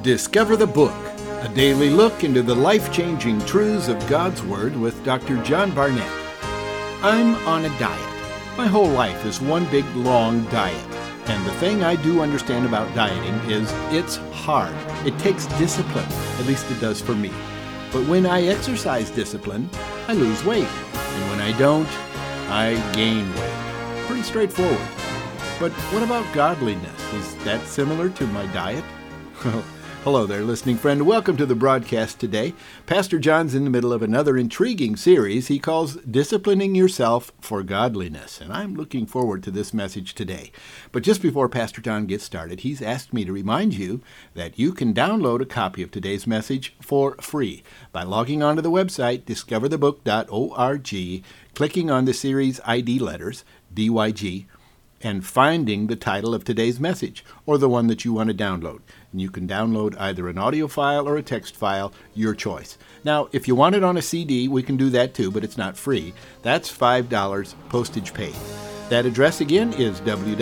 Discover the Book, a daily look into the life-changing truths of God's Word with Dr. John Barnett. I'm on a diet. My whole life is one big, long diet. And the thing I do understand about dieting is it's hard. It takes discipline. At least it does for me. But when I exercise discipline, I lose weight. And when I don't, I gain weight. Pretty straightforward. But what about godliness? Is that similar to my diet? Hello there, listening friend. Welcome to the broadcast today. Pastor John's in the middle of another intriguing series he calls Disciplining Yourself for Godliness, and I'm looking forward to this message today. But just before Pastor John gets started, he's asked me to remind you that you can download a copy of today's message for free by logging onto the website discoverthebook.org, clicking on the series ID letters, DYG, and finding the title of today's message, or the one that you want to download. And you can download either an audio file or a text file, your choice. Now, if you want it on a CD, we can do that too, but it's not free. That's $5 postage paid. That address again is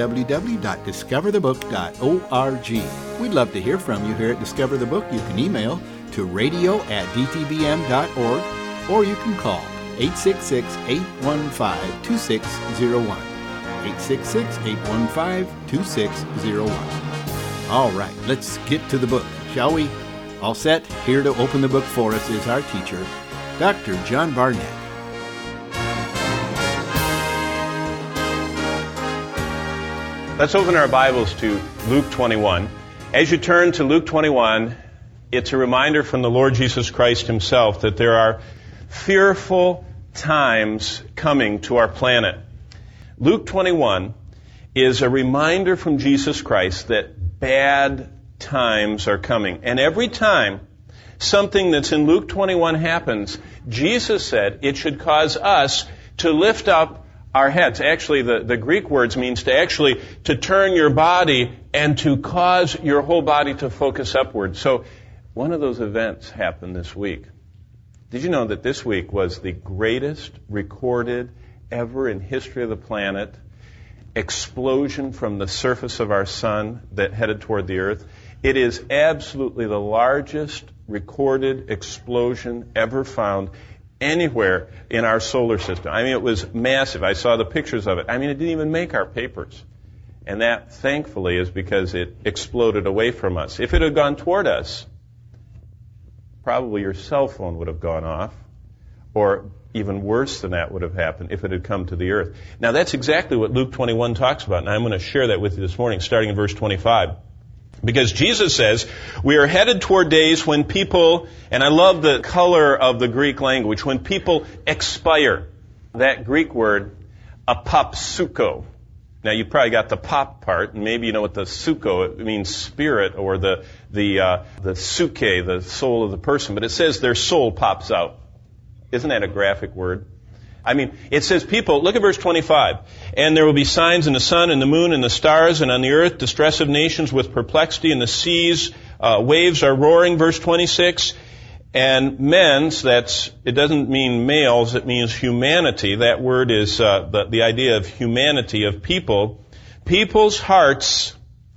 www.discoverthebook.org. We'd love to hear from you here at Discover the Book. You can email to radio@dtbm.org, or you can call 866-815-2601. 866-815-2601. All right, let's get to the book, shall we? All set? Here to open the book for us is our teacher, Dr. John Barnett. Let's open our Bibles to Luke 21. As you turn to Luke 21, it's a reminder from the Lord Jesus Christ himself that there are fearful times coming to our planet. Luke 21 is a reminder from Jesus Christ that bad times are coming. And every time something that's in Luke 21 happens, Jesus said it should cause us to lift up our heads. Actually, the Greek words means to turn your body and to cause your whole body to focus upward. So one of those events happened this week. Did you know that this week was the greatest recorded ever in history of the planet explosion from the surface of our sun that headed toward the earth? It is absolutely the largest recorded explosion ever found anywhere in our solar system. I mean, it was massive. I saw the pictures of it. I mean, it didn't even make our papers. And that, thankfully, is because it exploded away from us. If it had gone toward us, probably your cell phone would have gone off, or even worse than that would have happened if it had come to the earth. Now, that's exactly what Luke 21 talks about, and I'm going to share that with you this morning, starting in verse 25. Because Jesus says, we are headed toward days when people, and I love the color of the Greek language, when people expire. That Greek word, apopsuko. Now, you probably got the pop part, and maybe you know what the suko, it means spirit, or the suke, the soul of the person. But it says their soul pops out. Isn't that a graphic word? I mean, it says people, look at verse 25. And there will be signs in the sun and the moon and the stars, and on the earth distress of nations with perplexity, and the seas, waves are roaring, verse 26. And men's, it doesn't mean males, it means humanity. That word is the idea of humanity, of people. People's hearts,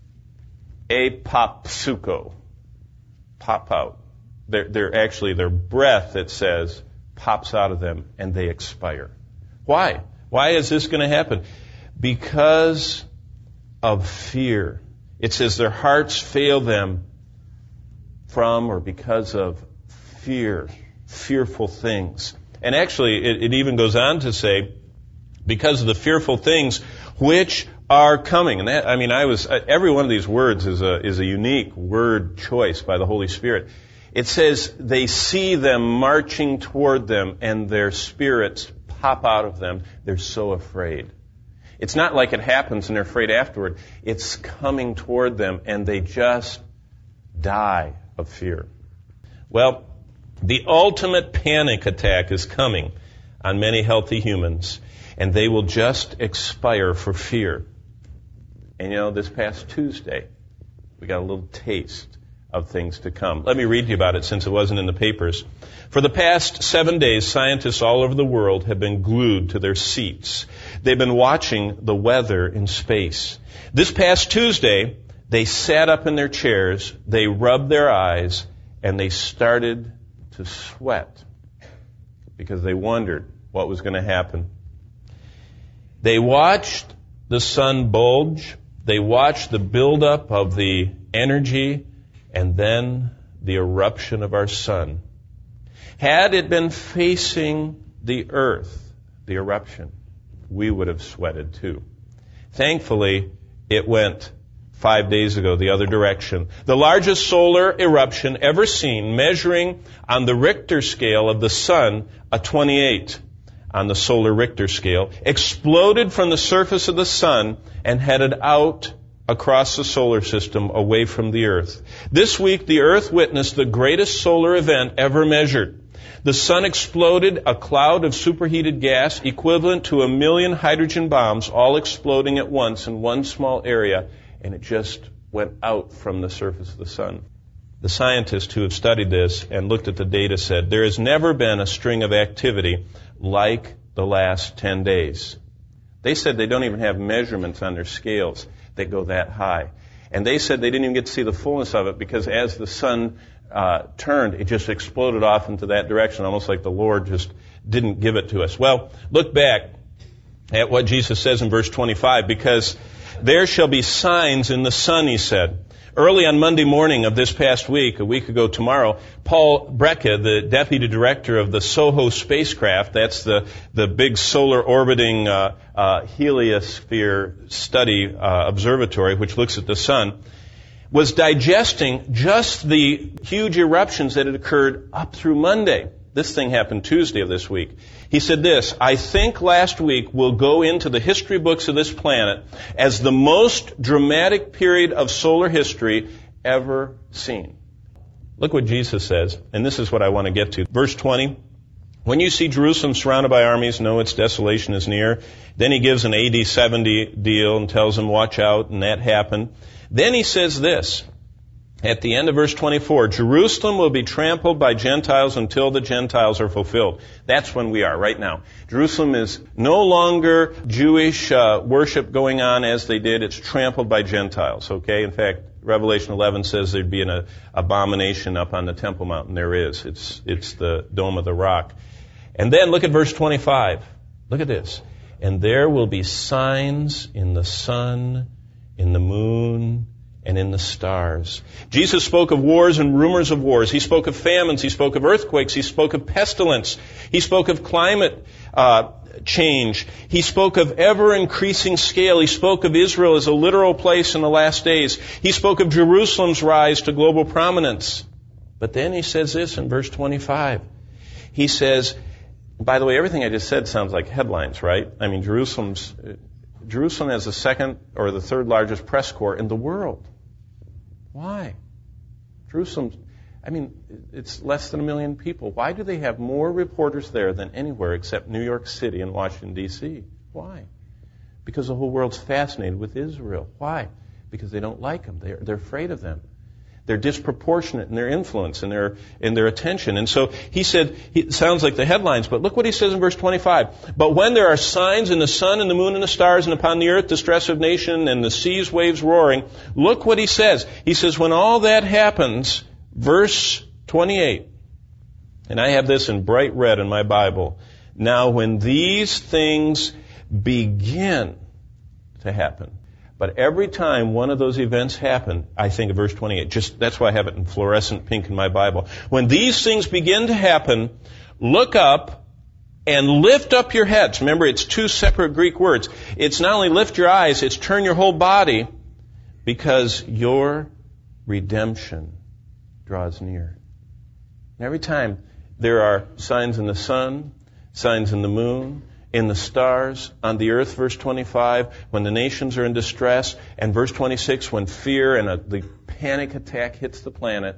apopsuko, pop out. They're actually their breath, it says, pops out of them and they expire. Why? Why is this going to happen? Because of fear. It says their hearts fail them from or because of fear, fearful things. And actually, it even goes on to say, because of the fearful things which are coming. And that, I mean, every one of these words is a unique word choice by the Holy Spirit. It says they see them marching toward them and their spirits pop out of them. They're so afraid. It's not like it happens and they're afraid afterward. It's coming toward them and they just die of fear. Well, the ultimate panic attack is coming on many healthy humans, and they will just expire for fear. And you know, this past Tuesday, we got a little taste of things to come. Let me read you about it since it wasn't in the papers. For the past 7 days, scientists all over the world have been glued to their seats. They've been watching the weather in space. This past Tuesday, They sat up in their chairs, they rubbed their eyes, and they started to sweat because they wondered what was going to happen. They watched the sun bulge, they watched the buildup of the energy, and then the eruption of our sun. Had it been facing the earth, the eruption, we would have sweated too. Thankfully, it went 5 days ago the other direction. The largest solar eruption ever seen, measuring on the Richter scale of the sun, a 28 on the solar Richter scale, exploded from the surface of the sun and headed out across the solar system away from the earth. This week, the earth witnessed the greatest solar event ever measured. The sun exploded, a cloud of superheated gas equivalent to 1 million hydrogen bombs, all exploding at once in one small area, and it just went out from the surface of the sun. The scientists who have studied this and looked at the data said there has never been a string of activity like the last 10 days. They said they don't even have measurements on their scales that go that high. And they said they didn't even get to see the fullness of it because as the sun turned, it just exploded off into that direction, almost like the Lord just didn't give it to us. Well, look back at what Jesus says in verse 25, because there shall be signs in the sun, he said. Early on Monday morning of this past week, a week ago tomorrow, Paul Brecke, the deputy director of the SOHO spacecraft, that's the big solar orbiting heliosphere study observatory, which looks at the sun, was digesting just the huge eruptions that had occurred up through Monday. This thing happened Tuesday of this week. He said this, I think last week will go into the history books of this planet as the most dramatic period of solar history ever seen. Look what Jesus says, and this is what I want to get to. Verse 20, when you see Jerusalem surrounded by armies, know its desolation is near. Then he gives an AD 70 deal and tells them, watch out, and that happened. Then he says this, at the end of verse 24, Jerusalem will be trampled by Gentiles until the Gentiles are fulfilled. That's when we are right now. Jerusalem is no longer Jewish worship going on as they did. It's trampled by Gentiles, okay? In fact, Revelation 11 says there'd be an abomination up on the Temple Mountain. There is. It's the Dome of the Rock. And then look at verse 25. Look at this. And there will be signs in the sun, in the moon, and in the stars. Jesus spoke of wars and rumors of wars. He spoke of famines. He spoke of earthquakes. He spoke of pestilence. He spoke of climate change. He spoke of ever-increasing scale. He spoke of Israel as a literal place in the last days. He spoke of Jerusalem's rise to global prominence. But then he says this in verse 25. He says, by the way, everything I just said sounds like headlines, right? I mean, Jerusalem has the second or the third largest press corps in the world. Why? Jerusalem, it's less than 1 million people. Why do they have more reporters there than anywhere except New York City and Washington, D.C.? Why? Because the whole world's fascinated with Israel. Why? Because they don't like them. They're afraid of them. They're disproportionate in their influence and their attention. And so he said, it sounds like the headlines, but look what he says in verse 25. But when there are signs in the sun and the moon and the stars and upon the earth distress of nation and the seas waves roaring, look what he says. He says, when all that happens, verse 28, and I have this in bright red in my Bible. Now when these things begin to happen, but every time one of those events happen, I think of verse 28. That's why I have it in fluorescent pink in my Bible. When these things begin to happen, look up and lift up your heads. Remember, it's two separate Greek words. It's not only lift your eyes, it's turn your whole body, because your redemption draws near. And every time there are signs in the sun, signs in the moon, in the stars, on the earth, verse 25, when the nations are in distress, and verse 26, when fear and the panic attack hits the planet,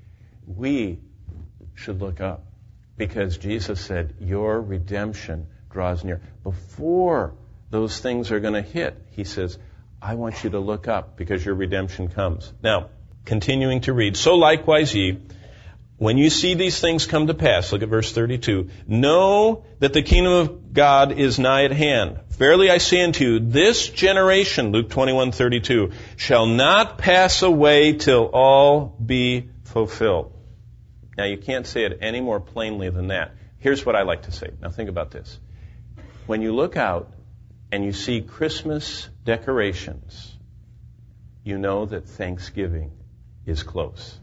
we should look up. Because Jesus said, your redemption draws near. Before those things are going to hit, he says, I want you to look up because your redemption comes. Now, continuing to read, so likewise ye, When you see these things come to pass, look at verse 32, know that the kingdom of God is nigh at hand. Verily I say unto you, this generation, Luke 21:32, shall not pass away till all be fulfilled. Now you can't say it any more plainly than that. Here's what I like to say. Now think about this. When you look out and you see Christmas decorations, you know that Thanksgiving is close.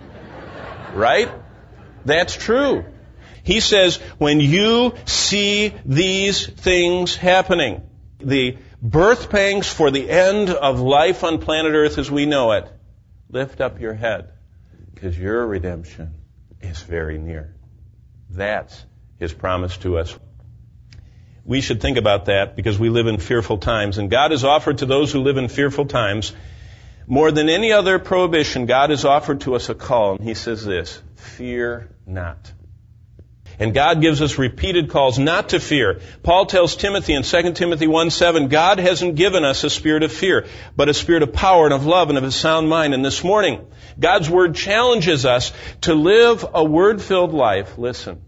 Right? That's true. He says, when you see these things happening, the birth pangs for the end of life on planet Earth as we know it, lift up your head, because your redemption is very near. That's His promise to us. We should think about that because we live in fearful times, and God has offered to those who live in fearful times, more than any other prohibition, God has offered to us a call, and He says this, fear not. And God gives us repeated calls not to fear. Paul tells Timothy in 2 Timothy 1:7, God hasn't given us a spirit of fear, but a spirit of power and of love and of a sound mind. And this morning, God's Word challenges us to live a Word-filled life, listen,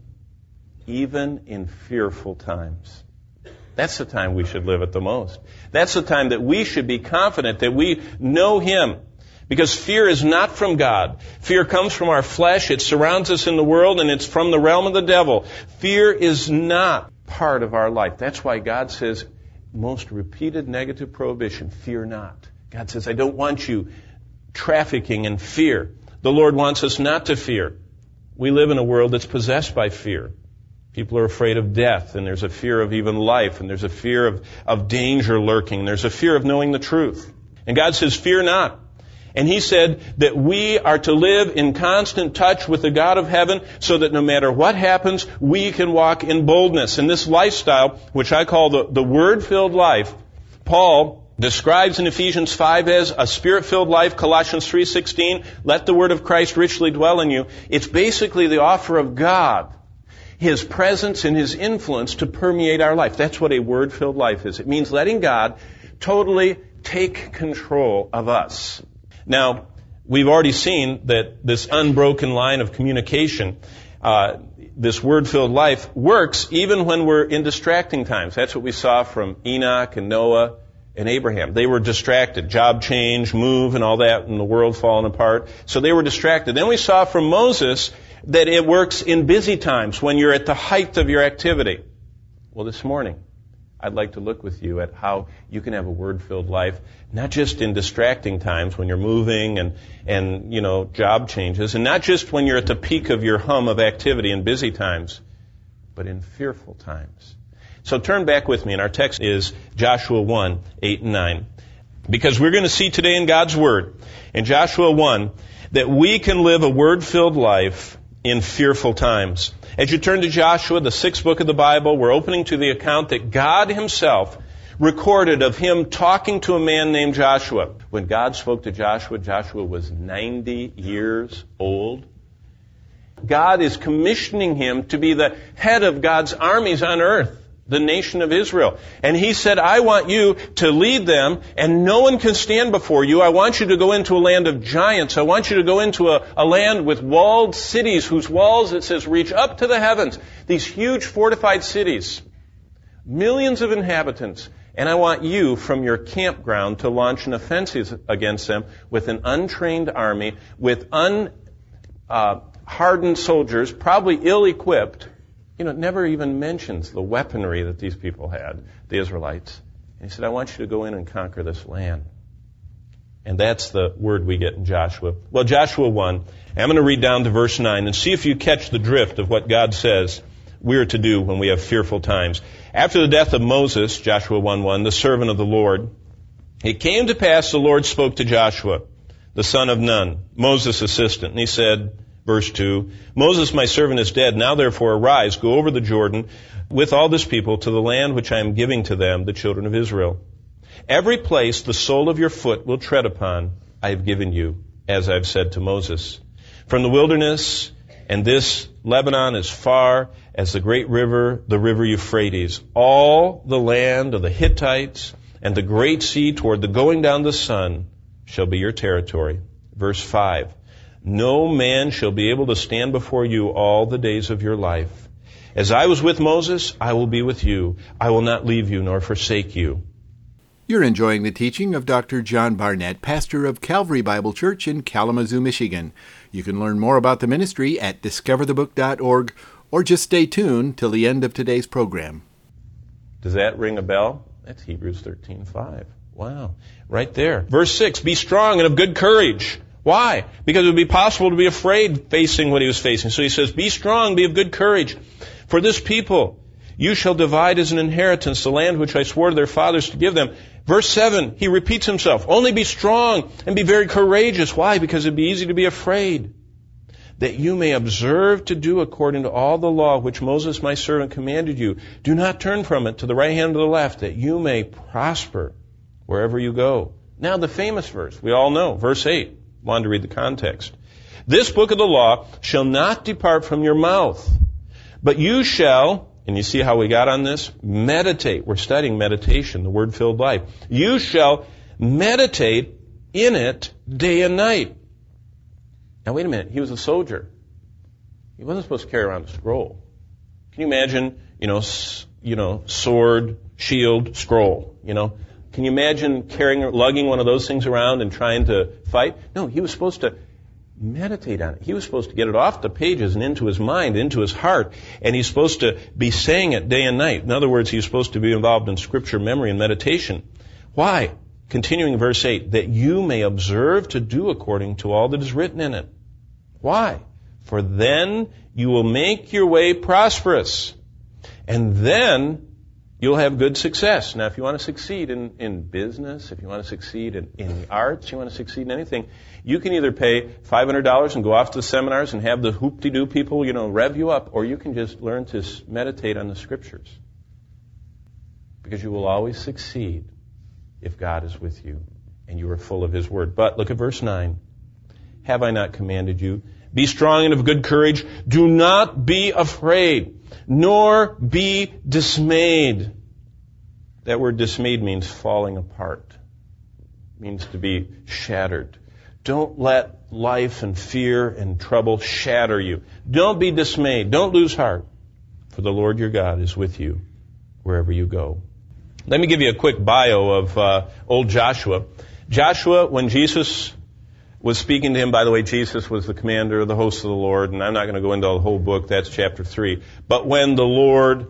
even in fearful times. That's the time we should live it the most. That's the time that we should be confident that we know Him. Because fear is not from God. Fear comes from our flesh. It surrounds us in the world, and it's from the realm of the devil. Fear is not part of our life. That's why God says, most repeated negative prohibition, fear not. God says, I don't want you trafficking in fear. The Lord wants us not to fear. We live in a world that's possessed by fear. People are afraid of death, and there's a fear of even life, and there's a fear of danger lurking. There's a fear of knowing the truth. And God says, fear not. And He said that we are to live in constant touch with the God of heaven so that no matter what happens, we can walk in boldness. And this lifestyle, which I call the Word-filled life, Paul describes in Ephesians 5 as a Spirit-filled life, Colossians 3:16, let the Word of Christ richly dwell in you. It's basically the offer of God, His presence and His influence to permeate our life. That's what a Word-filled life is. It means letting God totally take control of us. Now, we've already seen that this unbroken line of communication, this Word-filled life, works even when we're in distracting times. That's what we saw from Enoch and Noah and Abraham. They were distracted. Job change, move, and all that, and the world falling apart. So they were distracted. Then we saw from Moses that it works in busy times when you're at the height of your activity. Well, this morning, I'd like to look with you at how you can have a Word-filled life, not just in distracting times when you're moving and job changes, and not just when you're at the peak of your hum of activity in busy times, but in fearful times. So turn back with me, and our text is Joshua 1:8 and 9. Because we're going to see today in God's Word, in Joshua 1, that we can live a Word-filled life in fearful times. As you turn to Joshua, the 6th book of the Bible, we're opening to the account that God Himself recorded of Him talking to a man named Joshua. When God spoke to Joshua, Joshua was 90 years old. God is commissioning him to be the head of God's armies on earth, the nation of Israel. And He said, I want you to lead them, and no one can stand before you. I want you to go into a land of giants. I want you to go into a land with walled cities, whose walls, it says, reach up to the heavens. These huge fortified cities, millions of inhabitants. And I want you, from your campground, to launch an offensive against them with an untrained army, with hardened soldiers, probably ill-equipped. It never even mentions the weaponry that these people had, the Israelites. And He said, I want you to go in and conquer this land. And that's the word we get in Joshua. Well, Joshua 1, I'm going to read down to verse 9 and see if you catch the drift of what God says we are to do when we have fearful times. After the death of Moses, Joshua 1:1, the servant of the Lord, it came to pass the Lord spoke to Joshua, the son of Nun, Moses' assistant, and He said, Verse 2, Moses, my servant, is dead. Now therefore arise, go over the Jordan with all this people to the land which I am giving to them, the children of Israel. Every place the sole of your foot will tread upon, I have given you, as I have said to Moses. From the wilderness and this Lebanon as far as the great river, the river Euphrates, all the land of the Hittites and the great sea toward the going down of the sun shall be your territory. Verse 5. No man shall be able to stand before you all the days of your life. As I was with Moses, I will be with you. I will not leave you nor forsake you. You're enjoying the teaching of Dr. John Barnett, pastor of Calvary Bible Church in Kalamazoo, Michigan. You can learn more about the ministry at discoverthebook.org, or just stay tuned till the end of today's program. Does that ring a bell? That's Hebrews 13:5. Wow. Right there. Verse 6, be strong and of good courage. Why? Because it would be possible to be afraid facing what he was facing. So he says, be strong, be of good courage. For this people, you shall divide as an inheritance the land which I swore to their fathers to give them. Verse 7, he repeats himself. Only be strong and be very courageous. Why? Because it'd be easy to be afraid. That you may observe to do according to all the law which Moses my servant commanded you. Do not turn from it to the right hand or the left, that you may prosper wherever you go. Now the famous verse, we all know, verse 8. Wanted to read the context. This book of the law shall not depart from your mouth, but you shall, and you see how we got on this? Meditate. We're studying meditation, the word-filled life. You shall meditate in it day and night. Now wait a minute. He was a soldier. He wasn't supposed to carry around a scroll. Can you imagine, sword, shield, scroll, Can you imagine lugging one of those things around and trying to fight? No, he was supposed to meditate on it. He was supposed to get it off the pages and into his mind, into his heart, and he's supposed to be saying it day and night. In other words, he's supposed to be involved in scripture memory and meditation. Why? Continuing verse 8, that you may observe to do according to all that is written in it. Why? For then you will make your way prosperous, and then you'll have good success. Now, if you want to succeed in business, if you want to succeed in the arts, you want to succeed in anything, you can either pay $500 and go off to the seminars and have the hoop-de-doo people, rev you up, or you can just learn to meditate on the Scriptures. Because you will always succeed if God is with you and you are full of His Word. But look at verse 9. Have I not commanded you? Be strong and of good courage. Do not be afraid, nor be dismayed. That word dismayed means falling apart. It means to be shattered. Don't let life and fear and trouble shatter you. Don't be dismayed. Don't lose heart. For the Lord your God is with you wherever you go. Let me give you a quick bio of old Joshua. Joshua, when Jesus was speaking to him, by the way, Jesus was the commander of the hosts of the Lord, and I'm not going to go into the whole book, that's chapter 3. But when the Lord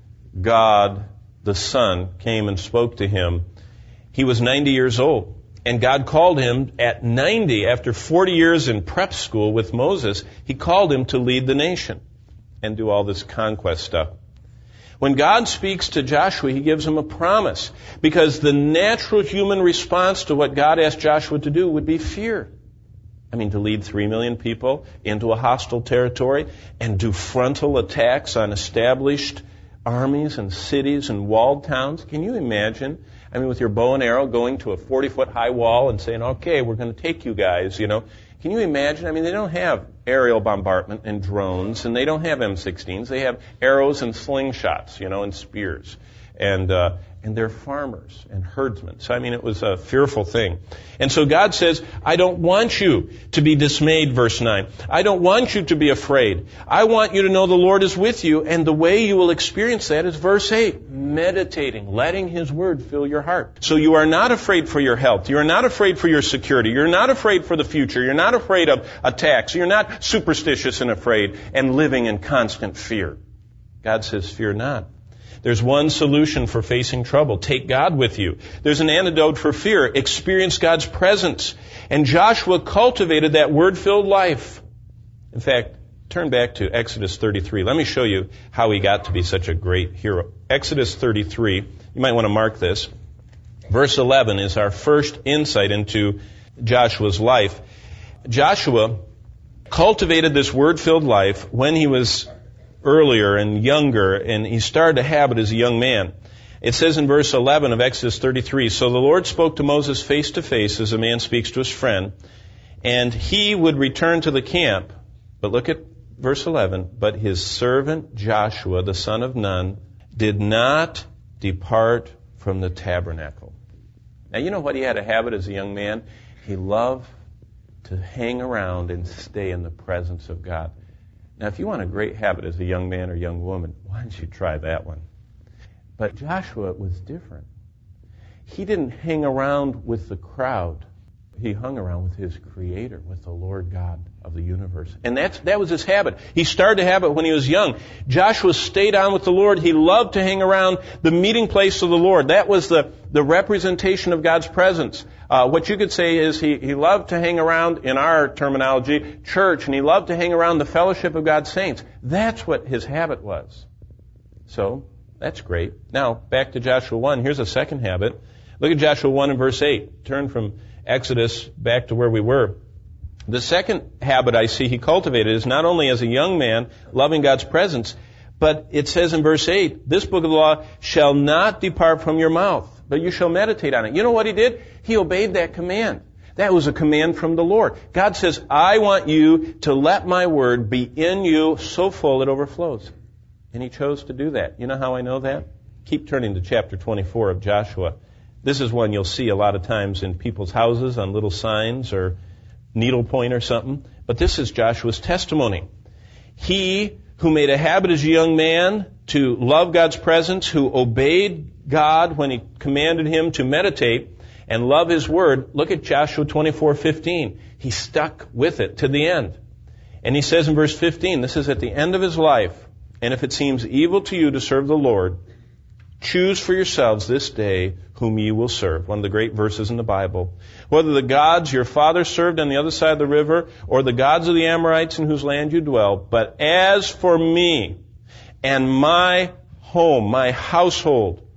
God, the Son, came and spoke to him, he was 90 years old. And God called him at 90, after 40 years in prep school with Moses, He called him to lead the nation and do all this conquest stuff. When God speaks to Joshua, He gives him a promise, because the natural human response to what God asked Joshua to do would be fear. To lead 3 million people into a hostile territory and do frontal attacks on established armies and cities and walled towns. Can you imagine? With your bow and arrow going to a 40-foot high wall and saying, okay, we're going to take you guys, Can you imagine? They don't have aerial bombardment and drones, and they don't have M16s. They have arrows and slingshots, and spears. And they're farmers and herdsmen. So, it was a fearful thing. And so God says, I don't want you to be dismayed, verse 9. I don't want you to be afraid. I want you to know the Lord is with you, and the way you will experience that is verse 8, meditating, letting His Word fill your heart. So you are not afraid for your health. You are not afraid for your security. You're not afraid for the future. You're not afraid of attacks. You're not superstitious and afraid and living in constant fear. God says, fear not. There's one solution for facing trouble. Take God with you. There's an antidote for fear. Experience God's presence. And Joshua cultivated that word-filled life. In fact, turn back to Exodus 33. Let me show you how he got to be such a great hero. Exodus 33, you might want to mark this. Verse 11 is our first insight into Joshua's life. Joshua cultivated this word-filled life when he was earlier and younger, and he started a habit as a young man. It says in verse 11 of Exodus 33, so the Lord spoke to Moses face to face as a man speaks to his friend, and he would return to the camp. But look at verse 11. But his servant Joshua, the son of Nun, did not depart from the tabernacle. Now, you know what he had a habit as a young man? He loved to hang around and stay in the presence of God. Now, if you want a great habit as a young man or young woman, why don't you try that one? But Joshua was different. He didn't hang around with the crowd. He hung around with his Creator, with the Lord God of the universe. And that was his habit. He started a habit when he was young. Joshua stayed on with the Lord. He loved to hang around the meeting place of the Lord. That was the representation of God's presence. What you could say is he loved to hang around, in our terminology, church, and he loved to hang around the fellowship of God's saints. That's what his habit was. So, that's great. Now, back to Joshua 1. Here's a second habit. Look at Joshua 1 and verse 8. Turn from Exodus back to where we were. The second habit I see he cultivated is not only as a young man loving God's presence, but it says in verse 8, this book of the law shall not depart from your mouth, but you shall meditate on it. You know what he did? He obeyed that command. That was a command from the Lord. God says, I want you to let my word be in you so full it overflows. And he chose to do that. You know how I know that? Keep turning to chapter 24 of Joshua. This is one you'll see a lot of times in people's houses on little signs or needlepoint or something. But this is Joshua's testimony. He who made a habit as a young man to love God's presence, who obeyed God when he commanded him to meditate and love his word. Look at Joshua 24:15. He stuck with it to the end. And he says in verse 15, this is at the end of his life, and if it seems evil to you to serve the Lord, choose for yourselves this day whom ye will serve. One of the great verses in the Bible. Whether the gods your fathers served on the other side of the river, or the gods of the Amorites in whose land you dwell. But as for me and my home, my household,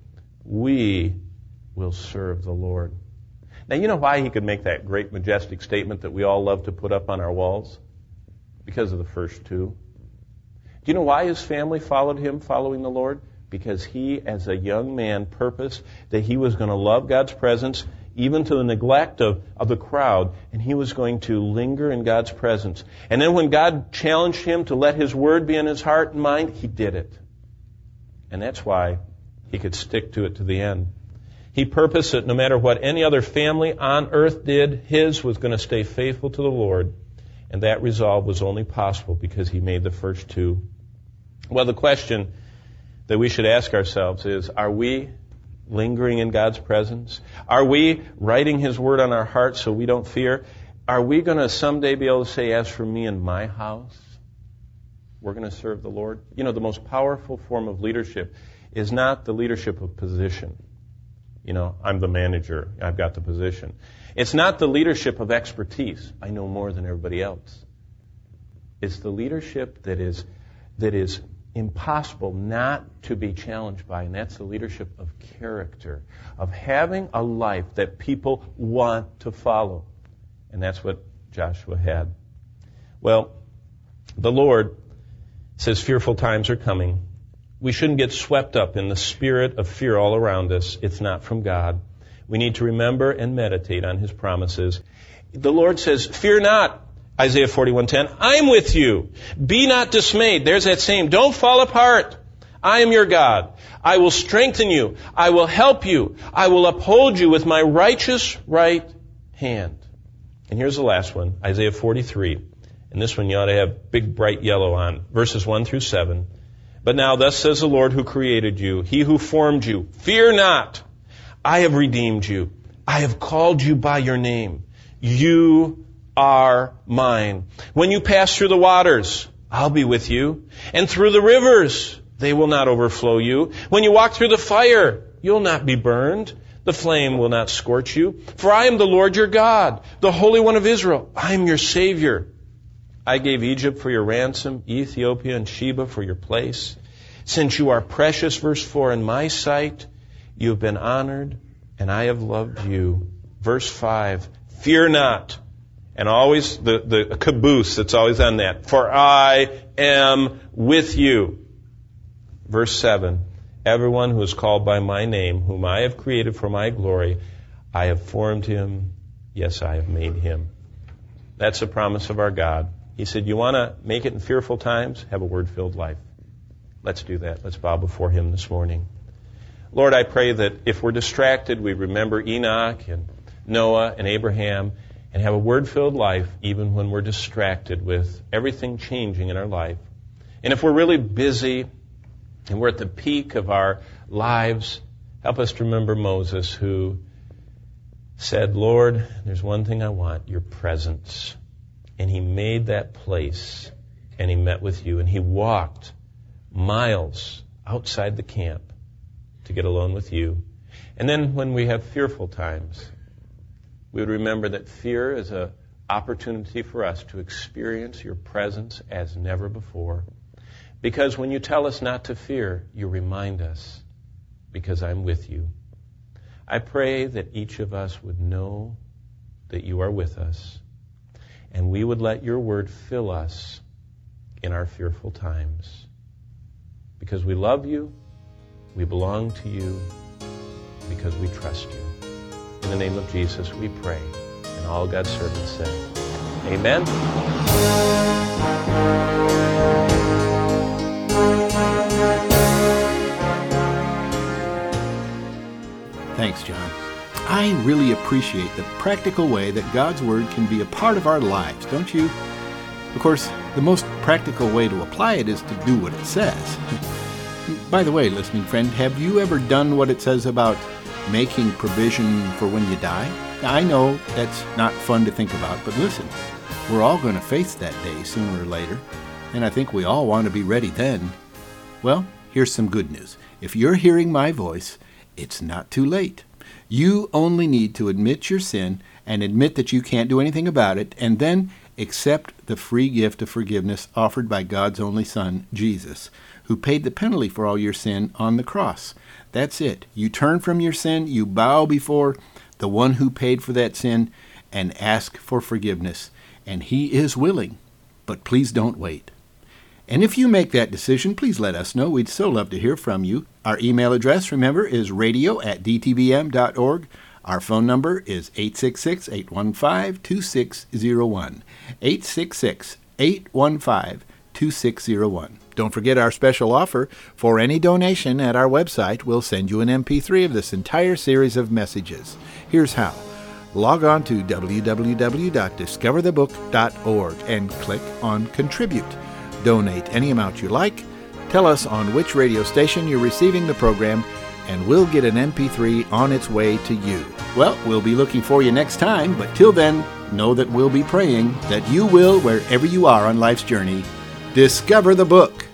we will serve the Lord. Now, you know why he could make that great, majestic statement that we all love to put up on our walls? Because of the first two. Do you know why his family followed him, following the Lord? Because he, as a young man, purposed that he was going to love God's presence, even to the neglect of the crowd, and he was going to linger in God's presence. And then when God challenged him to let his word be in his heart and mind, he did it. And that's why he could stick to it to the end. He purposed that no matter what any other family on earth did, his was going to stay faithful to the Lord. And that resolve was only possible because he made the first two. Well, the question that we should ask ourselves is, are we lingering in God's presence? Are we writing his word on our hearts so we don't fear? Are we going to someday be able to say, as for me and my house, we're going to serve the Lord? You know, the most powerful form of leadership is not the leadership of position. You know, I'm the manager, I've got the position. It's not the leadership of expertise. I know more than everybody else. It's the leadership that is impossible not to be challenged by, and that's the leadership of character, of having a life that people want to follow. And that's what Joshua had. Well, the Lord says fearful times are coming. We shouldn't get swept up in the spirit of fear all around us. It's not from God. We need to remember and meditate on his promises. The Lord says, fear not. Isaiah 41:10, I'm with you. Be not dismayed. There's that same. Don't fall apart. I am your God. I will strengthen you. I will help you. I will uphold you with my righteous right hand. And here's the last one, Isaiah 43. And this one you ought to have big bright yellow on. Verses 1 through 7. But now thus says the Lord who created you, he who formed you. Fear not. I have redeemed you. I have called you by your name. You are mine. When you pass through the waters, I'll be with you. And through the rivers, they will not overflow you. When you walk through the fire, you'll not be burned. The flame will not scorch you. For I am the Lord your God, the Holy One of Israel. I am your Savior. I gave Egypt for your ransom, Ethiopia and Sheba for your place. Since you are precious, verse 4, in my sight, you have been honored, and I have loved you. Verse 5, fear not. And always the caboose that's always on that. For I am with you. Verse 7, everyone who is called by my name, whom I have created for my glory, I have formed him. Yes, I have made him. That's the promise of our God. He said, you want to make it in fearful times? Have a word-filled life. Let's do that. Let's bow before him this morning. Lord, I pray that if we're distracted, we remember Enoch and Noah and Abraham and have a Word-filled life even when we're distracted with everything changing in our life. And if we're really busy and we're at the peak of our lives, help us to remember Moses, who said, Lord, there's one thing I want, your presence. And he made that place, and he met with you, and he walked miles outside the camp to get alone with you. And then when we have fearful times, we would remember that fear is an opportunity for us to experience your presence as never before. Because when you tell us not to fear, you remind us, because I'm with you. I pray that each of us would know that you are with us, and we would let your word fill us in our fearful times. Because we love you, we belong to you, because we trust you. In the name of Jesus, we pray. And all God's servants say, Amen. Thanks, John. I really appreciate the practical way that God's Word can be a part of our lives, don't you? Of course, the most practical way to apply it is to do what it says. By the way, listening friend, have you ever done what it says about making provision for when you die? Now, I know that's not fun to think about, but listen, we're all going to face that day sooner or later, and I think we all want to be ready then. Well, here's some good news. If you're hearing my voice, it's not too late. You only need to admit your sin and admit that you can't do anything about it, and then accept the free gift of forgiveness offered by God's only Son, Jesus, who paid the penalty for all your sin on the cross. That's it. You turn from your sin, you bow before the one who paid for that sin, and ask for forgiveness. And he is willing, but please don't wait. And if you make that decision, please let us know. We'd so love to hear from you. Our email address, remember, is radio@dtbm.org. Our phone number is 866-815-2601. 866-815-2601. Don't forget our special offer. For any donation at our website, we'll send you an MP3 of this entire series of messages. Here's how. Log on to www.discoverthebook.org and click on Contribute. Donate any amount you like. Tell us on which radio station you're receiving the program, and we'll get an MP3 on its way to you. Well, we'll be looking for you next time, but till then, know that we'll be praying that you will, wherever you are on life's journey, discover the book.